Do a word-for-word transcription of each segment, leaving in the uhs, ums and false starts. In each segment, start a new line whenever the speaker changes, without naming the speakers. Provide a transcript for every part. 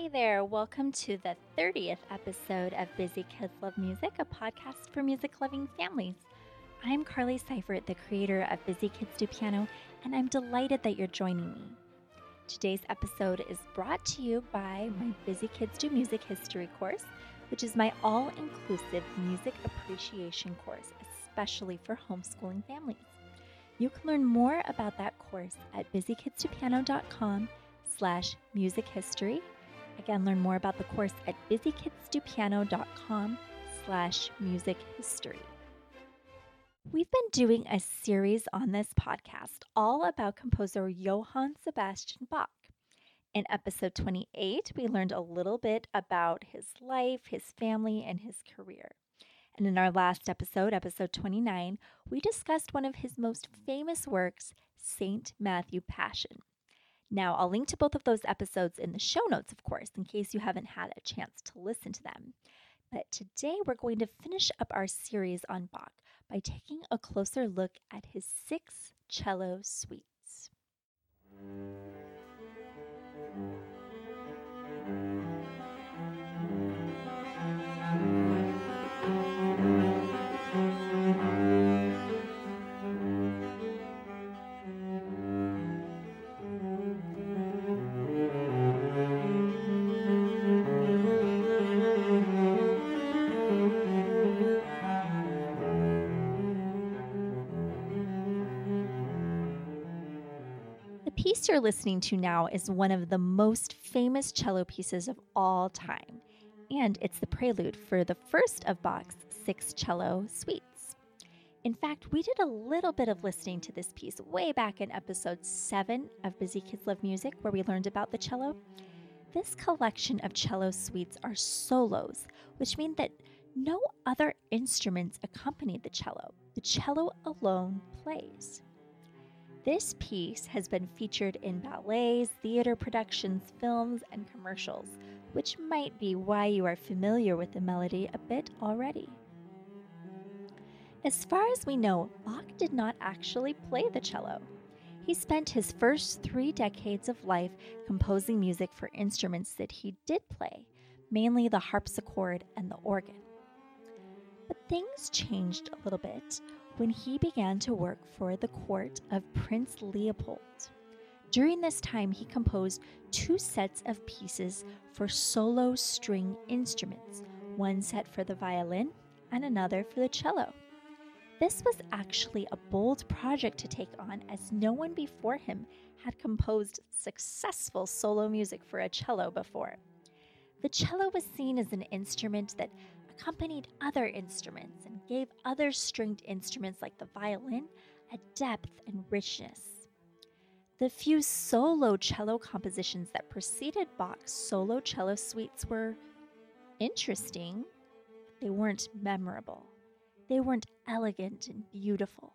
Hi there. Welcome to the thirtieth episode of Busy Kids Love Music, a podcast for music loving families. I'm Carly Seifert, the creator of Busy Kids Do Piano, and I'm delighted that you're joining me. Today's episode is brought to you by my Busy Kids Do Music History course, which is my all inclusive music appreciation course, especially for homeschooling families. You can learn more about that course at busykidsdopiano.com slash music history. Again, learn more about the course at busykidsdopiano.com slash music history. We've been doing a series on this podcast all about composer Johann Sebastian Bach. In episode twenty-eight, we learned a little bit about his life, his family, and his career. And in our last episode, episode twenty-nine, we discussed one of his most famous works, Saint Matthew Passion. Now, I'll link to both of those episodes in the show notes, of course, in case you haven't had a chance to listen to them. But today we're going to finish up our series on Bach by taking a closer look at his six cello suites. The piece you're listening to now is one of the most famous cello pieces of all time, and it's the prelude for the first of Bach's six cello suites. In fact, we did a little bit of listening to this piece way back in episode seven of Busy Kids Love Music, where we learned about the cello. This collection of cello suites are solos, which mean that no other instruments accompany the cello. The cello alone plays. This piece has been featured in ballets, theater productions, films, and commercials, which might be why you are familiar with the melody a bit already. As far as we know, Bach did not actually play the cello. He spent his first three decades of life composing music for instruments that he did play, mainly the harpsichord and the organ. But things changed a little bit when he began to work for the court of Prince Leopold. During this time, he composed two sets of pieces for solo string instruments, one set for the violin and another for the cello. This was actually a bold project to take on, as no one before him had composed successful solo music for a cello before. The cello was seen as an instrument that accompanied other instruments and gave other stringed instruments like the violin a depth and richness. The few solo cello compositions that preceded Bach's solo cello suites were interesting, but they weren't memorable. They weren't elegant and beautiful.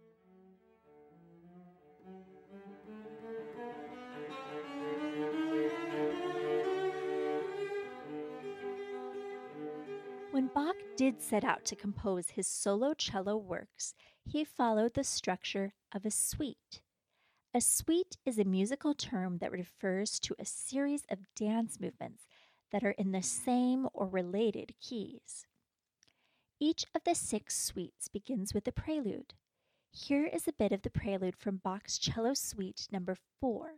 When Bach did set out to compose his solo cello works, he followed the structure of a suite. A suite is a musical term that refers to a series of dance movements that are in the same or related keys. Each of the six suites begins with a prelude. Here is a bit of the prelude from Bach's cello suite number four.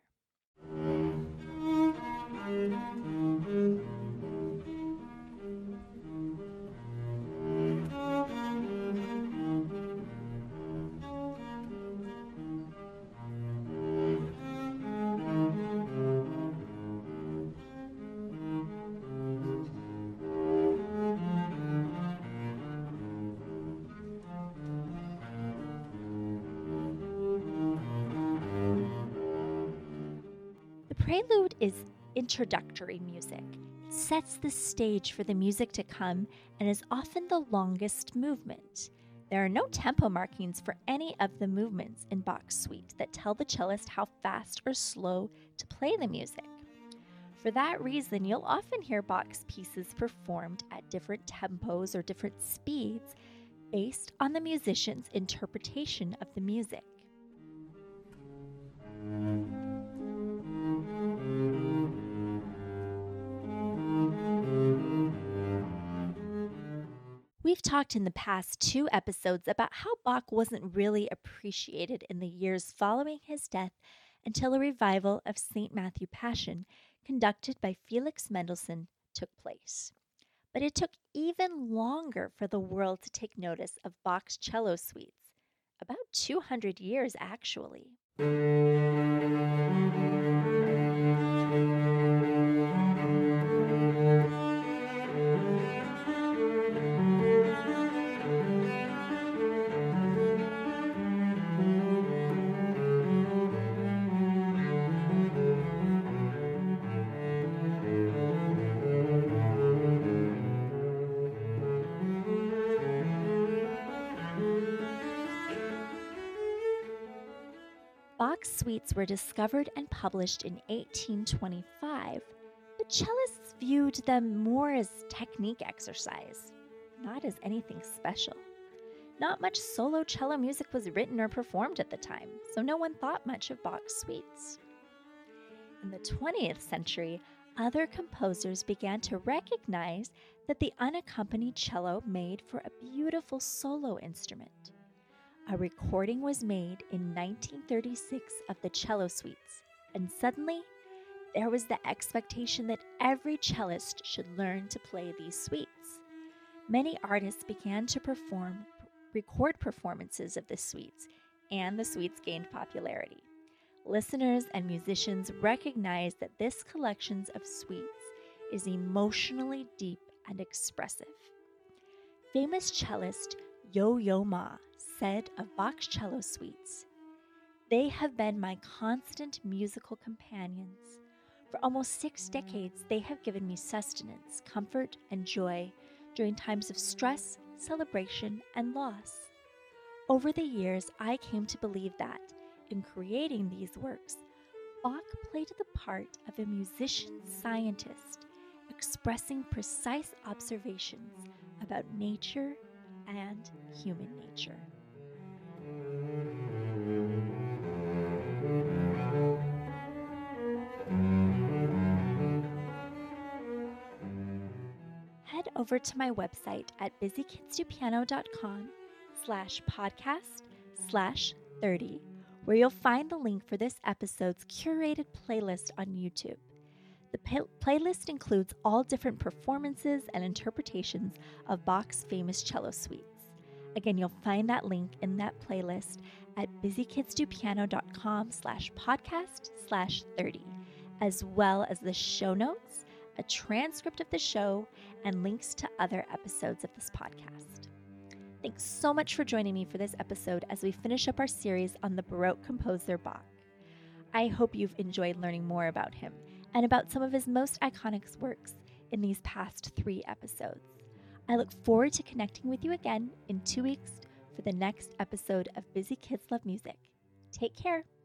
The prelude is introductory music. It sets the stage for the music to come and is often the longest movement. There are no tempo markings for any of the movements in Bach's suite that tell the cellist how fast or slow to play the music. For that reason, you'll often hear Bach's pieces performed at different tempos or different speeds based on the musician's interpretation of the music. We've talked in the past two episodes about how Bach wasn't really appreciated in the years following his death until a revival of Saint Matthew Passion, conducted by Felix Mendelssohn, took place. But it took even longer for the world to take notice of Bach's cello suites, about two hundred years actually. Bach's suites were discovered and published in eighteen twenty-five, but cellists viewed them more as technique exercise, not as anything special. Not much solo cello music was written or performed at the time, so no one thought much of Bach's suites. In the twentieth century, other composers began to recognize that the unaccompanied cello made for a beautiful solo instrument. A recording was made in nineteen thirty-six of the cello suites, and suddenly there was the expectation that every cellist should learn to play these suites. Many artists began to perform record performances of the suites, and the suites gained popularity. Listeners and musicians recognized that this collection of suites is emotionally deep and expressive. Famous cellist Yo-Yo Ma said of Bach's cello suites, "They have been my constant musical companions. For almost six decades, they have given me sustenance, comfort, and joy during times of stress, celebration, and loss. Over the years, I came to believe that, in creating these works, Bach played the part of a musician-scientist, expressing precise observations about nature and human nature." Head over to my website at busy kids do piano dot com slash podcast slash 30, where you'll find the link for this episode's curated playlist on YouTube. The pay- playlist includes all different performances and interpretations of Bach's famous cello suites. Again, you'll find that link in that playlist at busy kids do piano dot com slash podcast slash 30, as well as the show notes, a transcript of the show, and links to other episodes of this podcast. Thanks so much for joining me for this episode as we finish up our series on the Baroque composer Bach. I hope you've enjoyed learning more about him and about some of his most iconic works in these past three episodes. I look forward to connecting with you again in two weeks for the next episode of Busy Kids Love Music. Take care.